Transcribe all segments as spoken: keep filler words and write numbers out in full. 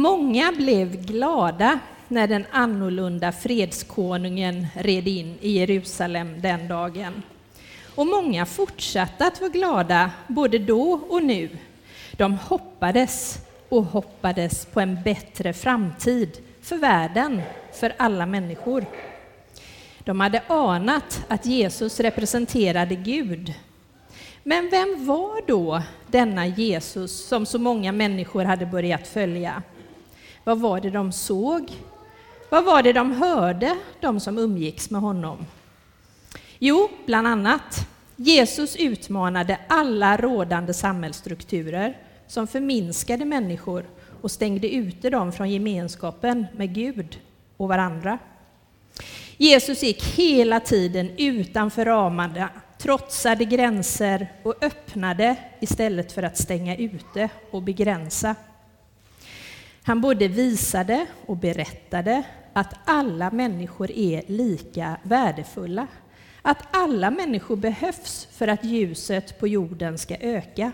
Många blev glada när den annorlunda fredskonungen red in i Jerusalem den dagen. Och många fortsatte att vara glada både då och nu. De hoppades och hoppades på en bättre framtid för världen, för alla människor. De hade anat att Jesus representerade Gud. Men vem var då denna Jesus som så många människor hade börjat följa? Vad var det de såg? Vad var det de hörde, de som umgicks med honom? Jo, bland annat, Jesus utmanade alla rådande samhällsstrukturer som förminskade människor och stängde ute dem från gemenskapen med Gud och varandra. Jesus gick hela tiden utanför ramarna, trotsade gränser och öppnade istället för att stänga ute och begränsa. Han både visade och berättade att alla människor är lika värdefulla. Att alla människor behövs för att ljuset på jorden ska öka.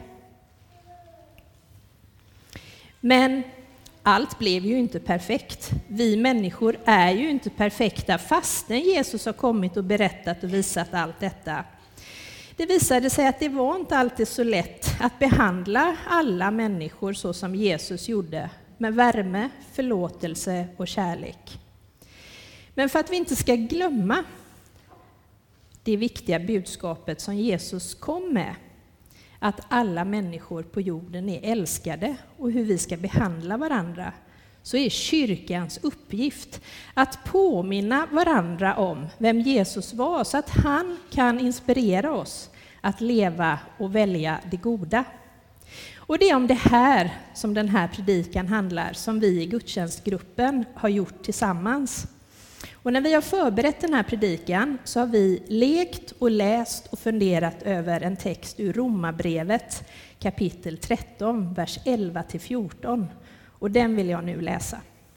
Men allt blev ju inte perfekt. Vi människor är ju inte perfekta fastän Jesus har kommit och berättat och visat allt detta. Det visade sig att det var inte alltid så lätt att behandla alla människor så som Jesus gjorde, med värme, förlåtelse och kärlek. Men för att vi inte ska glömma det viktiga budskapet som Jesus kom med, att alla människor på jorden är älskade och hur vi ska behandla varandra, så är kyrkans uppgift att påminna varandra om vem Jesus var, så att han kan inspirera oss att leva och välja det goda. Och det är om det här som den här predikan handlar, som vi i gudstjänstgruppen har gjort tillsammans. Och när vi har förberett den här predikan så har vi lekt och läst och funderat över en text ur Romarbrevet kapitel tretton, vers elva till fjorton. Och den vill jag nu läsa.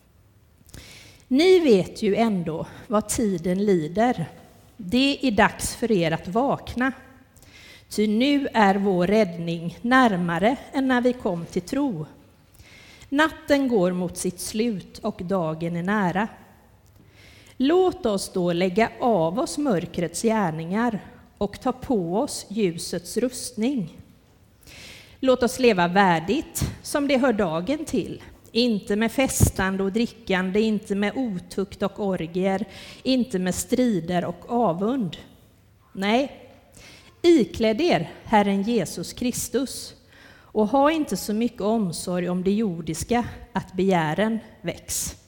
Ni vet ju ändå vad tiden lider. Det är dags för er att vakna. Ty nu är vår räddning närmare än när vi kom till tro. Natten går mot sitt slut och dagen är nära. Låt oss då lägga av oss mörkrets gärningar och ta på oss ljusets rustning. Låt oss leva värdigt som det hör dagen till. Inte med festande och drickande, inte med otukt och orgier, inte med strider och avund. Nej, ikläd er Herren Jesus Kristus och ha inte så mycket omsorg om det jordiska att begären väcks.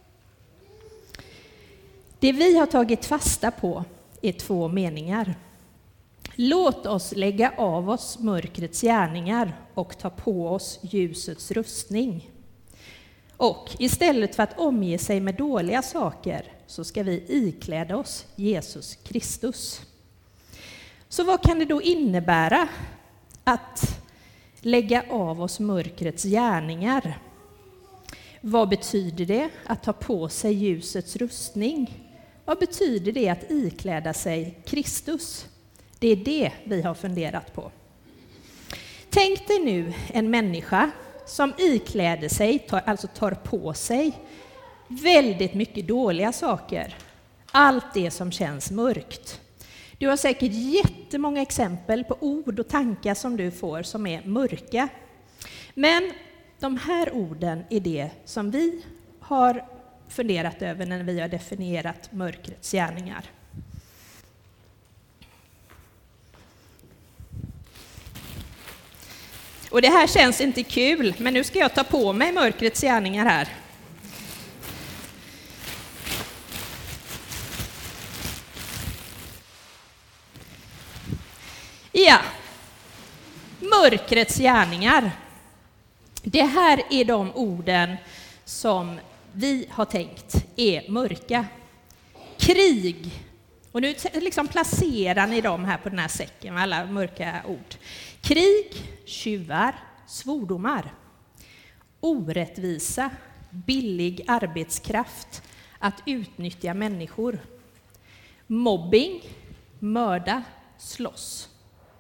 Det vi har tagit fasta på är två meningar. Låt oss lägga av oss mörkrets gärningar och ta på oss ljusets rustning. Och istället för att omge sig med dåliga saker så ska vi ikläda oss Jesus Kristus. Så vad kan det då innebära att lägga av oss mörkrets gärningar? Vad betyder det att ta på sig ljusets rustning? Vad betyder det att ikläda sig Kristus? Det är det vi har funderat på. Tänk dig nu en människa som ikläder sig, alltså tar på sig, väldigt mycket dåliga saker. Allt det som känns mörkt. Du har säkert jättemånga exempel på ord och tankar som du får som är mörka. Men de här orden är det som vi har funderat över när vi har definierat mörkrets gärningar. Och det här känns inte kul, men nu ska jag ta på mig mörkrets gärningar här. Ja, mörkrets gärningar. Det här är de orden som vi har tänkt är mörka. Krig. Och nu liksom placerar ni dem här på den här säcken med alla mörka ord. Krig, tjuvar, svordomar, orättvisa, billig arbetskraft, att utnyttja människor, mobbing, mörda, slåss,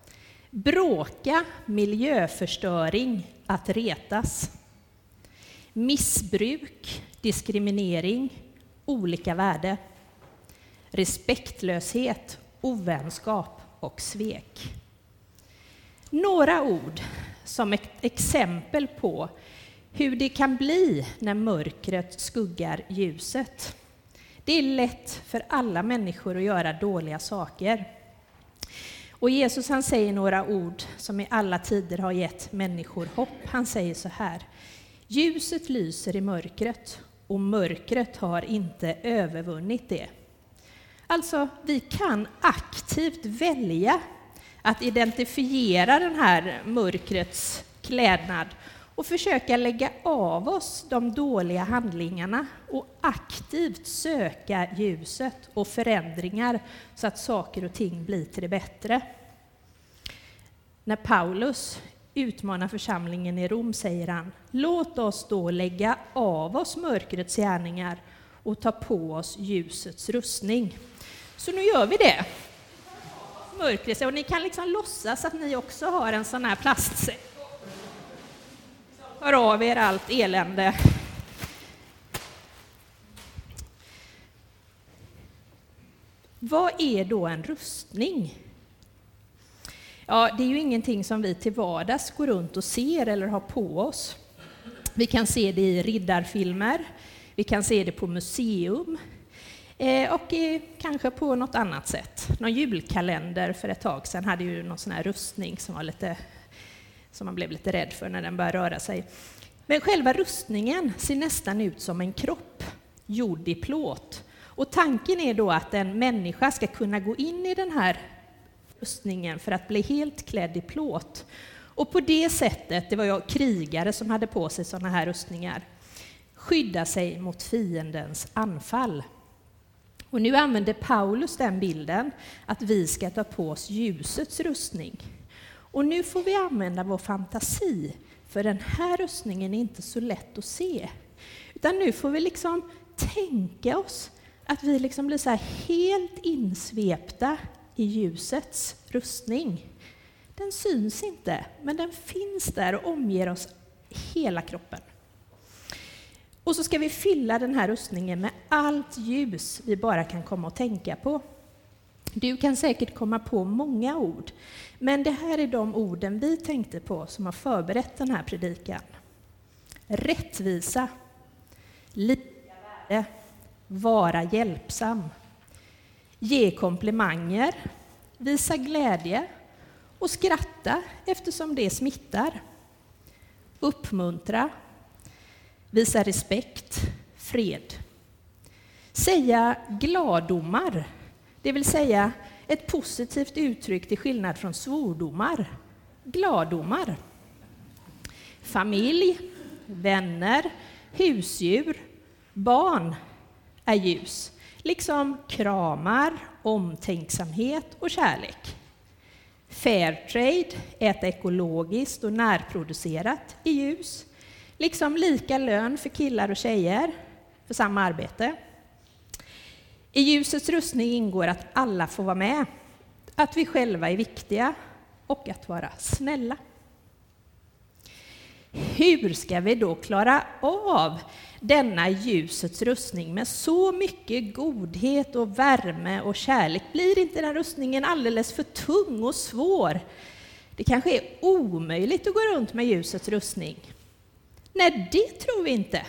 bråka, miljöförstöring, att retas, missbruk, diskriminering, olika värde, respektlöshet, ovänskap och svek. Några ord som ett exempel på hur det kan bli när mörkret skuggar ljuset. Det är lätt för alla människor att göra dåliga saker. Och Jesus han säger några ord som i alla tider har gett människor hopp. Han säger så här: ljuset lyser i mörkret och mörkret har inte övervunnit det. Alltså, vi kan aktivt välja att identifiera den här mörkrets klädnad och försöka lägga av oss de dåliga handlingarna och aktivt söka ljuset och förändringar så att saker och ting blir till det bättre. När Paulus utmanar församlingen i Rom säger han: låt oss då lägga av oss mörkrets gärningar och ta på oss ljusets rustning. Så nu gör vi det. Mörkret, och ni kan liksom låtsas att ni också har en sån här plastsäck. Hör av er allt elände. Vad är då en rustning? Ja, det är ju ingenting som vi till vardags går runt och ser eller har på oss. Vi kan se det i riddarfilmer, vi kan se det på museum eh, och eh, kanske på något annat sätt. Någon julkalender för ett tag sedan hade ju någon sån här rustning som var lite som man blev lite rädd för när den började röra sig. Men själva rustningen ser nästan ut som en kropp, gjord i plåt. Och tanken är då att en människa ska kunna gå in i den här rustningen för att bli helt klädd i plåt. Och på det sättet, det var ju krigare som hade på sig sådana här rustningar, skydda sig mot fiendens anfall. Och nu använder Paulus den bilden att vi ska ta på oss ljusets rustning. Och nu får vi använda vår fantasi, för den här rustningen är inte så lätt att se. Utan nu får vi liksom tänka oss att vi liksom blir så här helt insvepta i ljusets rustning. Den syns inte, men den finns där och omger oss hela kroppen. Och så ska vi fylla den här rustningen med allt ljus vi bara kan komma och tänka på. Du kan säkert komma på många ord, men det här är de orden vi tänkte på som har förberett den här predikan. Rättvisa, lika värde, vara hjälpsam, ge komplimanger, visa glädje och skratta eftersom det smittar, uppmuntra, visa respekt, fred, säga gladdomar, det vill säga ett positivt uttryck till skillnad från svordomar, gladdomar, familj, vänner, husdjur, barn är ljus, liksom kramar, omtänksamhet och kärlek. Fairtrade, äta ekologiskt och närproducerat är ljus, liksom lika lön för killar och tjejer för samma arbete. I ljusets rustning ingår att alla får vara med, att vi själva är viktiga och att vara snälla. Hur ska vi då klara av denna ljusets rustning med så mycket godhet och värme och kärlek? Blir inte den rustningen alldeles för tung och svår? Det kanske är omöjligt att gå runt med ljusets rustning. Nej, det tror vi inte.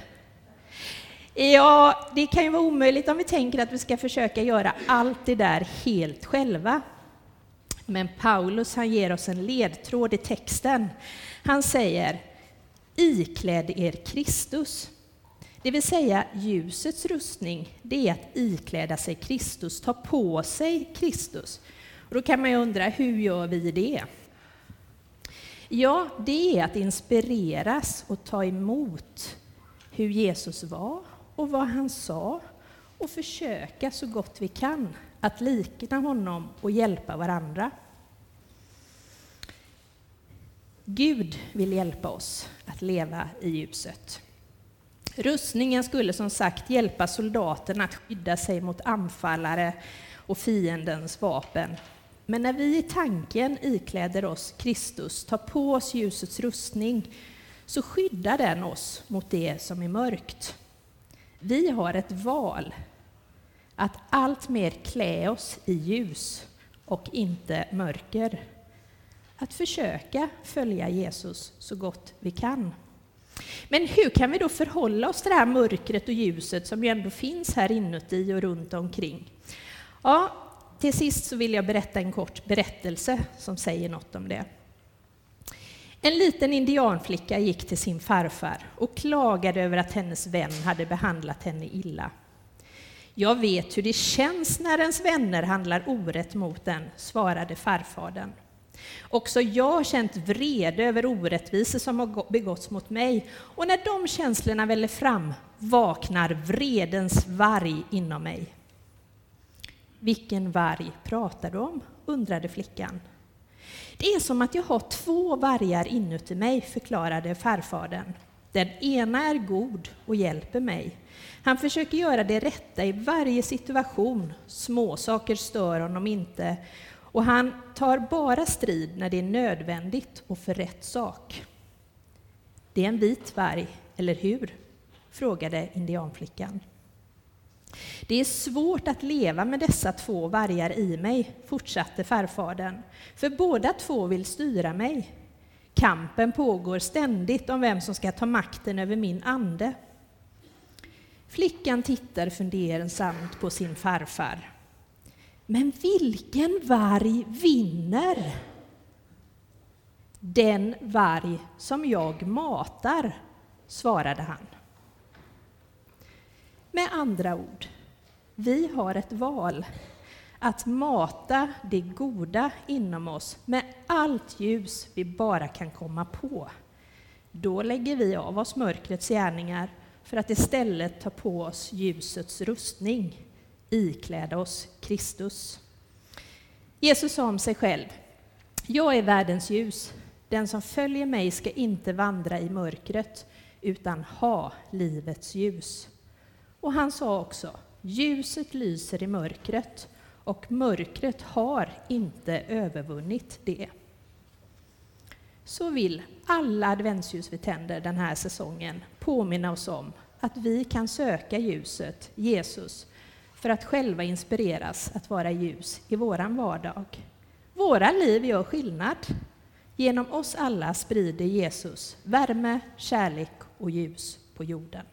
Ja, det kan ju vara omöjligt om vi tänker att vi ska försöka göra allt det där helt själva. Men Paulus han ger oss en ledtråd i texten. Han säger: iklädd er Kristus. Det vill säga ljusets rustning, det är att ikläda sig Kristus, ta på sig Kristus. Och då kan man ju undra, hur gör vi det? Ja, det är att inspireras och ta emot hur Jesus var och vad han sa och försöka så gott vi kan att likna honom och hjälpa varandra. Gud vill hjälpa oss att leva i ljuset. Rustningen skulle som sagt hjälpa soldaterna att skydda sig mot anfallare och fiendens vapen. Men när vi i tanken ikläder oss Kristus, tar på oss ljusets rustning, så skyddar den oss mot det som är mörkt. Vi har ett val att allt mer klä oss i ljus och inte mörker. Att försöka följa Jesus så gott vi kan. Men hur kan vi då förhålla oss till det här mörkret och ljuset som ju ändå finns här inuti och runt omkring? Ja, till sist så vill jag berätta en kort berättelse som säger något om det. En liten indianflicka gick till sin farfar och klagade över att hennes vän hade behandlat henne illa. Jag vet hur det känns när ens vänner handlar orätt mot en, svarade farfadern. Också jag har känt vrede över orättvisor som har begåtts mot mig, och när de känslorna väller fram vaknar vredens varg inom mig. Vilken varg pratar du om? Undrade flickan. Det är som att jag har två vargar inuti mig, förklarade farfadern. Den ena är god och hjälper mig. Han försöker göra det rätta i varje situation. Små saker stör honom inte. Och han tar bara strid när det är nödvändigt och för rätt sak. Det är en vit varg, eller hur? Frågade indianflickan. Det är svårt att leva med dessa två vargar i mig, fortsatte farfadern. För båda två vill styra mig. Kampen pågår ständigt om vem som ska ta makten över min ande. Flickan tittar fundersamt på sin farfar. Men vilken varg vinner? Den varg som jag matar, svarade han. Med andra ord, vi har ett val att mata det goda inom oss med allt ljus vi bara kan komma på. Då lägger vi av oss mörkrets gärningar för att istället ta på oss ljusets rustning, ikläda oss Kristus. Jesus sa om sig själv: jag är världens ljus. Den som följer mig ska inte vandra i mörkret utan ha livets ljus. Och han sa också: ljuset lyser i mörkret och mörkret har inte övervunnit det. Så vill alla adventsljus vi tänder den här säsongen påminna oss om att vi kan söka ljuset, Jesus, för att själva inspireras att vara ljus i våran vardag. Våra liv gör skillnad. Genom oss alla sprider Jesus värme, kärlek och ljus på jorden.